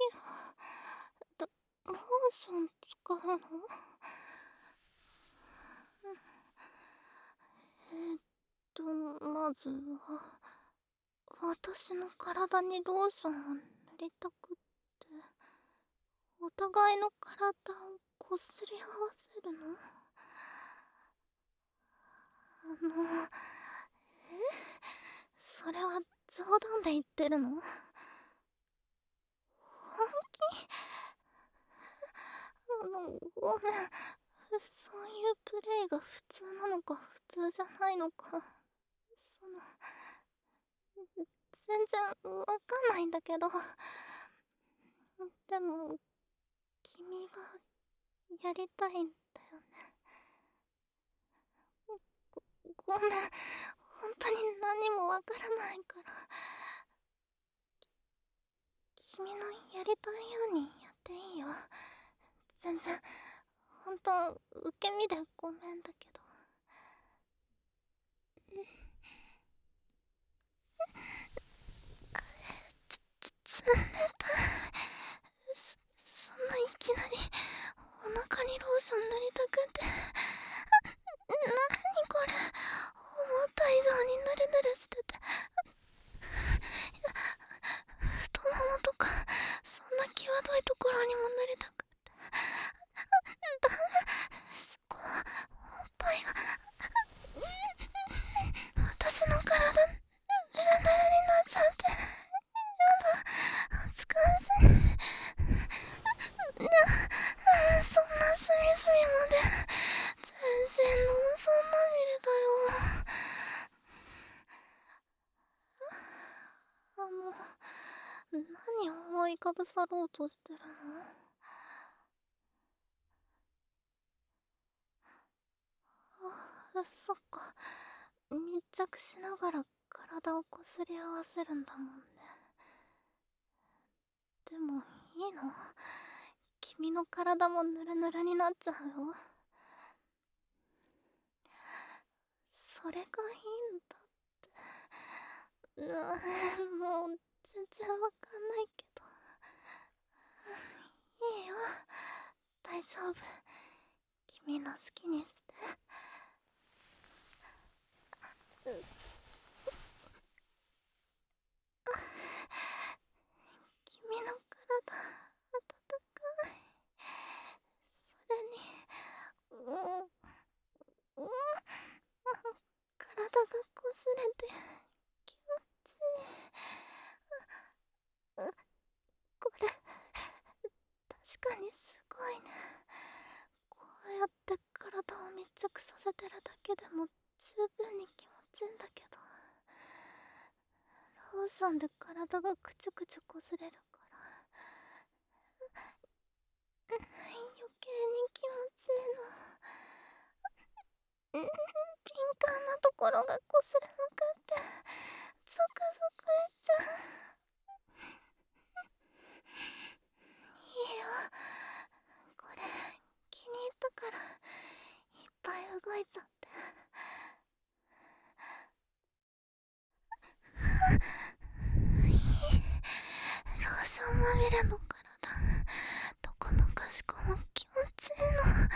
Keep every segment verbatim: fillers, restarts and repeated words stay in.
ロローション使うの？えーっとまずは私の体にローションを塗りたくって、お互いの体をこすり合わせるの？あのえそれは冗談で言ってるの？本気？あのごめん、そういうプレイが普通なのか普通じゃないのか、その全然わかんないんだけど。でも君はやりたいんだよね。ごごめん、本当に何もわからないから。君のやりたいようにやっていいよ。全然本当受け身でごめんだけど。つ冷たい。そそんないきなりお腹にローション塗りたくって。なにこれ、思った以上にヌルヌルしてて。太ももとかそんな際どいところにも塗りたくって。ダメ、そこはおっぱいが私の体ヌルヌルになっちゃって。やだ、恥ずかしい。な、そんな隅々まで全身ローションまみれだよ。あの何を覆いかぶさろうとしてるの？あ、そっか、密着しながら体をこすり合わせるんだもんね。でもいいの？君の体もヌルヌルになっちゃうよ。それがいいんだって。ううもう全然わかんないけど。いいよ、大丈夫。君の好きにして。う君の体温かい。それにうん、うん、体がこすれて気持ちいい。うこれ確かにすごいね。こうやって体を密着させてるだけでも十分に気持ちいいんだけど、ローションで体がくちゅくちゅこすれるから余計に気持ちいいの。うん、敏感なところがこすれまくってゾクゾクしちゃう。いいよ、これ気に入ったからいっぱい動いちゃって。いい、ローションまみれの体、どこもかしこも気持ちいいの。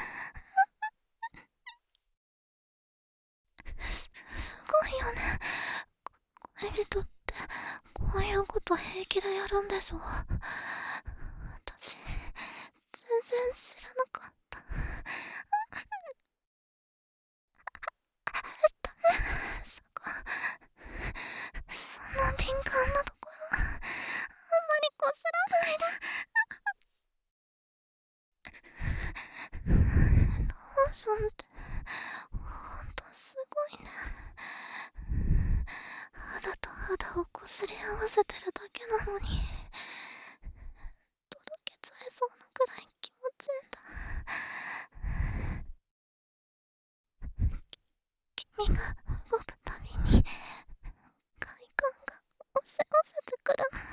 す、すごいよね。恋人ってこういうこと平気でやるんでしょ？私全然知らなかった。ダメ、そこ、そんな敏感なところあんまりこすらないで。ローションってほんとすごいね。肌と肌をこすり合わせてるだけなのにとろけちゃいそうなくらい気持ちいいんだ。君が動くたびに快感が押し寄せてくるの。や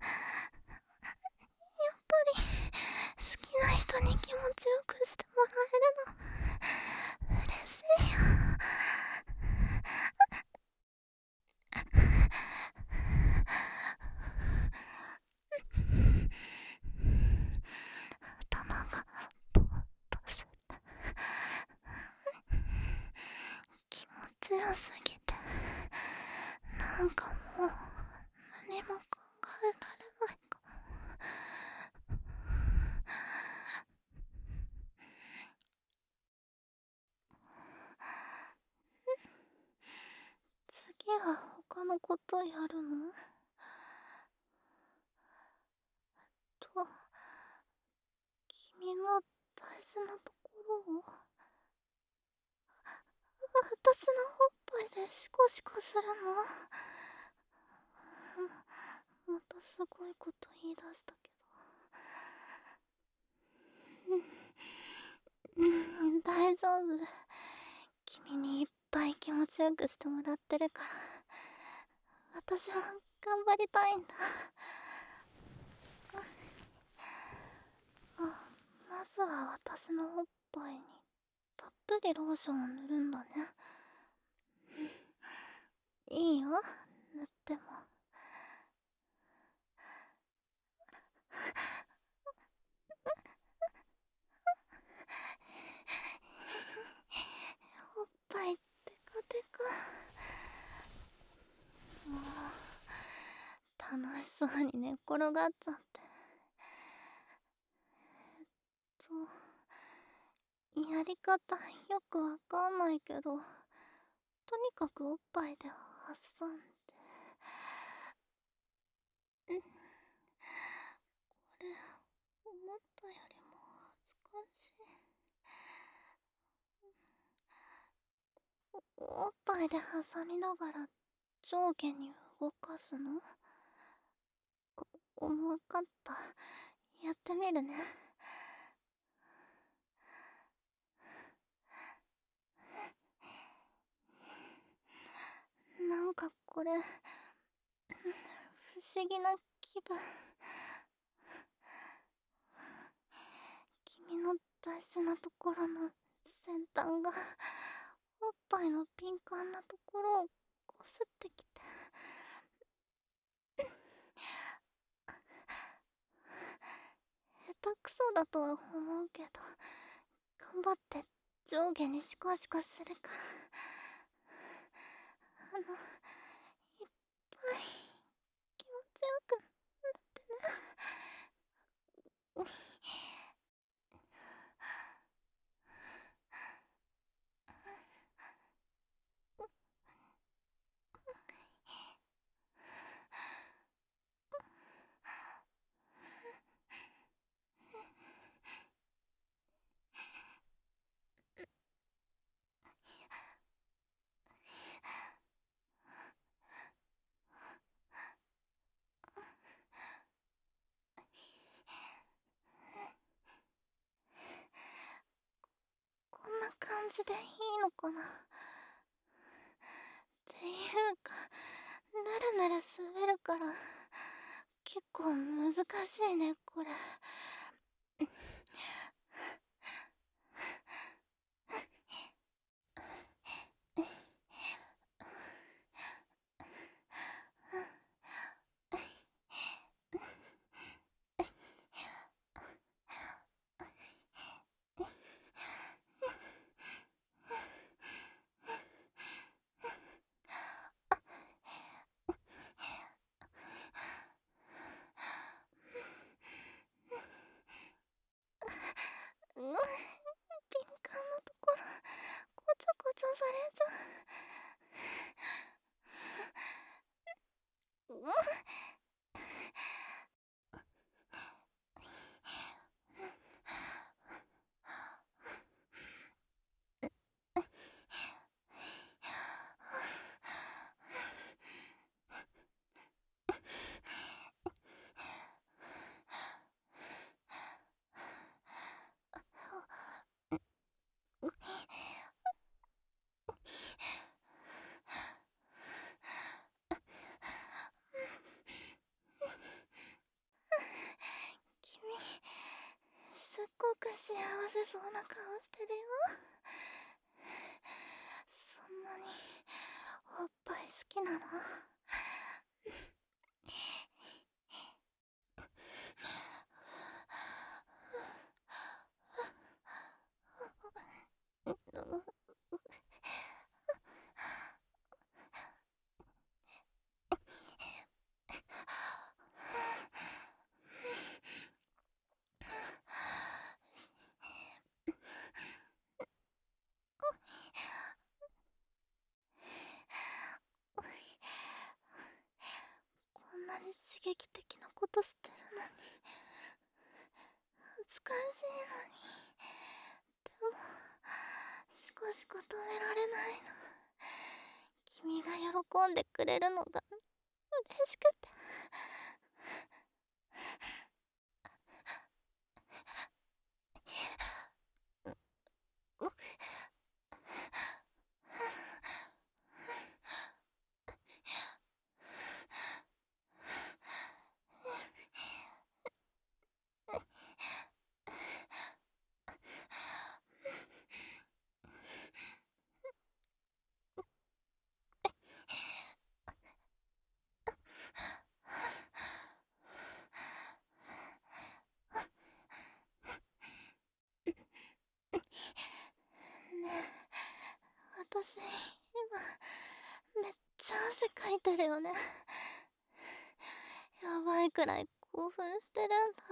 っぱり好きな人に気持ちよくしてもらえるの嬉しいよ。 純すぎて、なんかもう何も考えられないかも。次は他のことやるの？と、君の大事なところを私のおっぱいでシコシコするの？またすごいこと言い出したけど。うん、大丈夫。君にいっぱい気持ちよくしてもらってるから、私も頑張りたいんだ。あ、まずは私のおっぱいにたっぷりローションを塗るんだね。いいよ、塗っても。おっぱいテカテカ。もう楽しそうに寝っ転がっちゃって。とやり方よくわかんないけど、とにかくおっぱいで挟んで、うん、これ思ったよりも恥ずかしい。お、おっぱいで挟みながら上下に動かすの？お、わかった。やってみるね。なんかこれ不思議な気分。君の大事なところの先端がおっぱいの敏感なところをこすってきて、下手くそだとは思うけど、頑張って上下にシコシコするから、あの、いっぱい気持ちよくなってね。こんな感じでいいのかな？っていうか、ぬるぬる滑るから結構難しいね、これ。うん、敏感なところこちょこちょされちゃう。うん、君すっごく幸せそうな顔してるよ。そんなにおっぱい好きなの？ 激的なことしてるのに、恥ずかしいのに。でも少しこ止められないの。君が喜んでくれるのが嬉しくて。ねえ、私今めっちゃ汗かいてるよね。やばいくらい興奮してるんだ。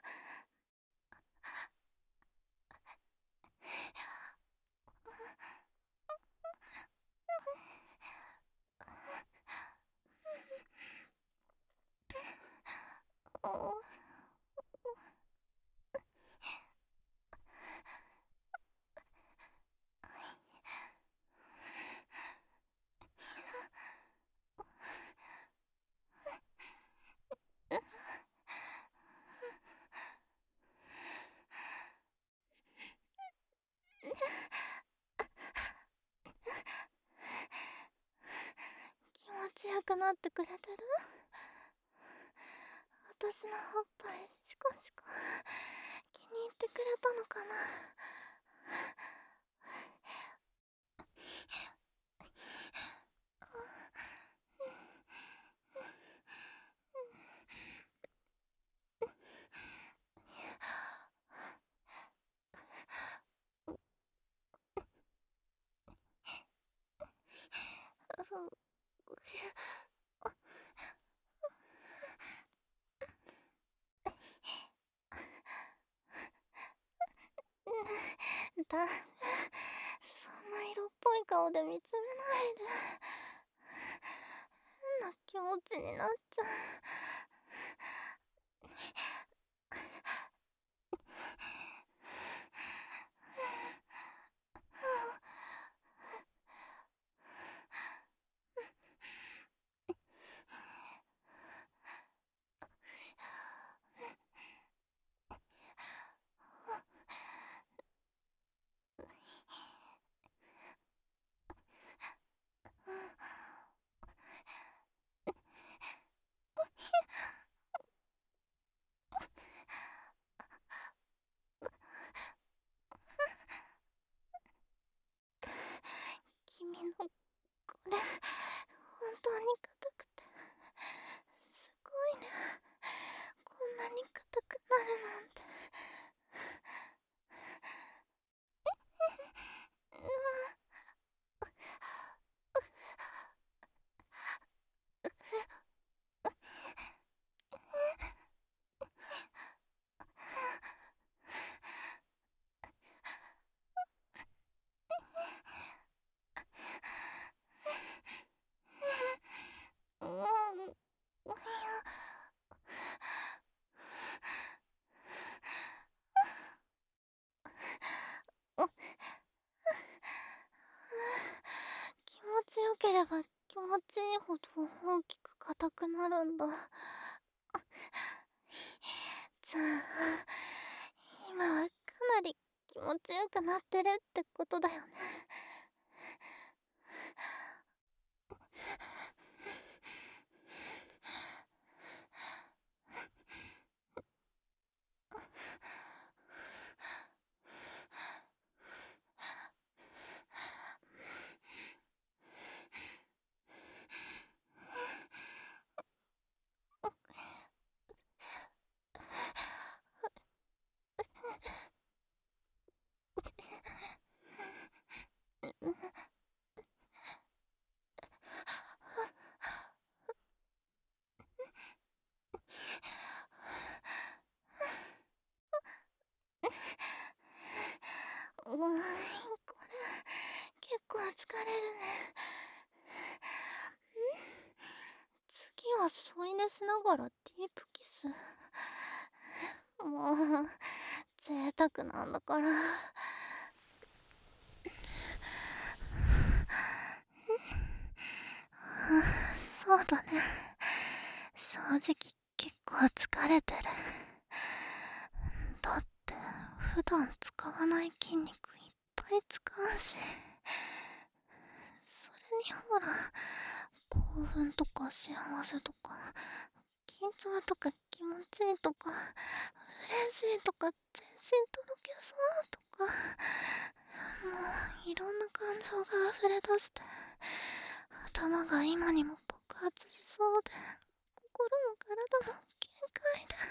気持ちよくなってくれてる？私のおっぱいシコシコ気に入ってくれたのかな。だ、そんな色っぽい顔で見つめないで。変な気持ちになっちゃう。君のこれ本当に硬くてすごいね。こんなに硬くなるなんて。うん、いや、気持ちよければ気持ちいいほど大きく硬くなるんだ。じゃあ今はかなり気持ちよくなってるってことだよね。うん、これ結構疲れるね。次は添い寝しながら ティーう贅沢なんだから。そうだね、正直結構疲れてる。だって普段使わない筋肉いっぱい使うし、それにほら、興奮とか幸せとか緊張とか気持ちいいとか嬉しいとか全身とろけそうとか、もういろんな感情が溢れ出して、頭が今にも爆発しそうで、心も体も限界で。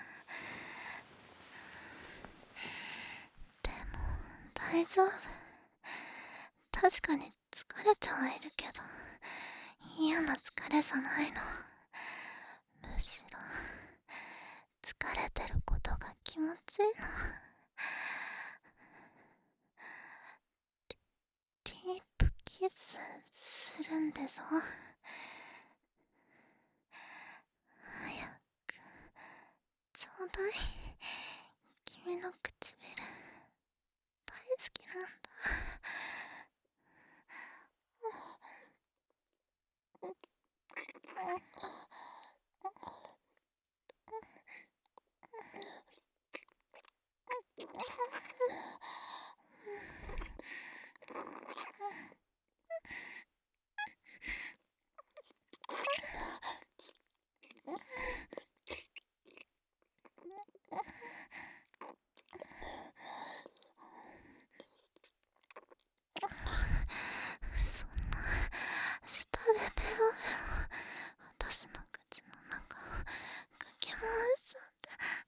でも大丈夫、確かに疲れてはいるけど嫌な疲れじゃないの。むしろ疲れてることが気持ちいいの。ディープキスするんでしょ。早くちょうだい、君の唇大好きなんだ。そんな舌でベロベロ私の口の中をかき回しちゃって。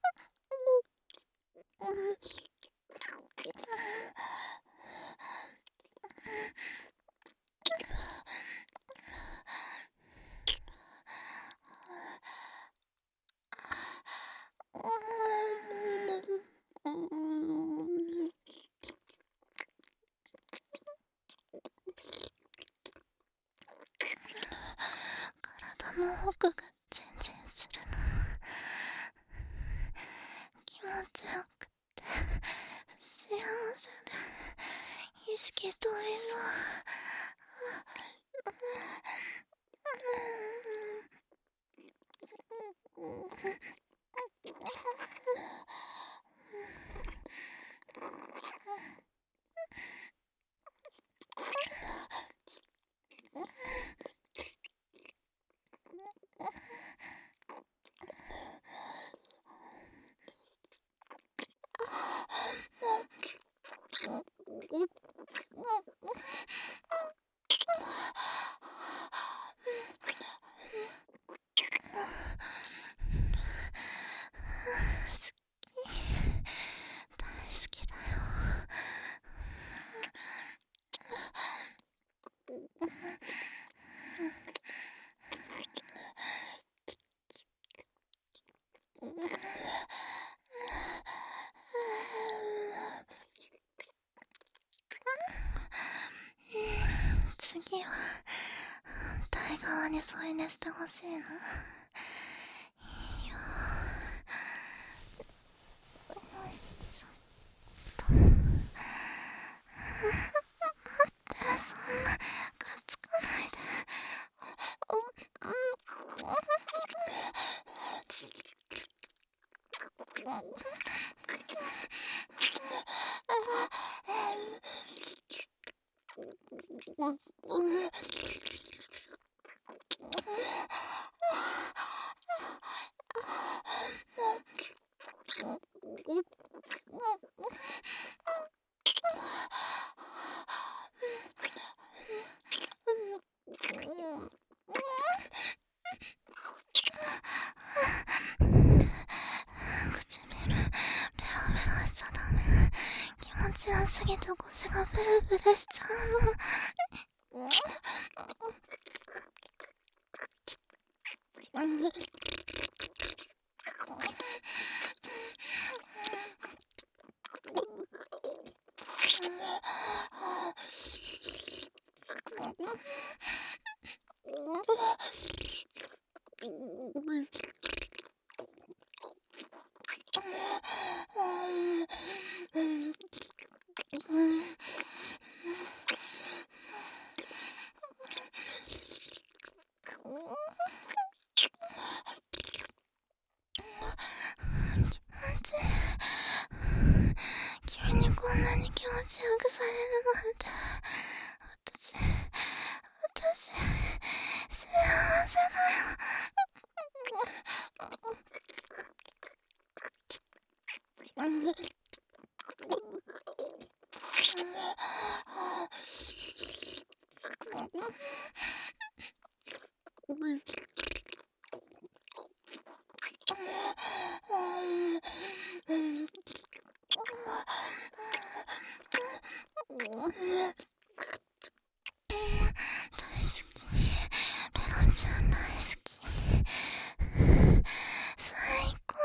体の奥が全然するの。気持ちよくて幸せで意識飛びそう。大好きだよ。次は反対側に添い寝してほしいの。いいよ。よいしょっと。待って、そんなかっつかないで。唇ベロベロしちゃダメ。気持ちよすぎて腰がブルブルしちゃうの。 き。ペロちゃん大好き。最高。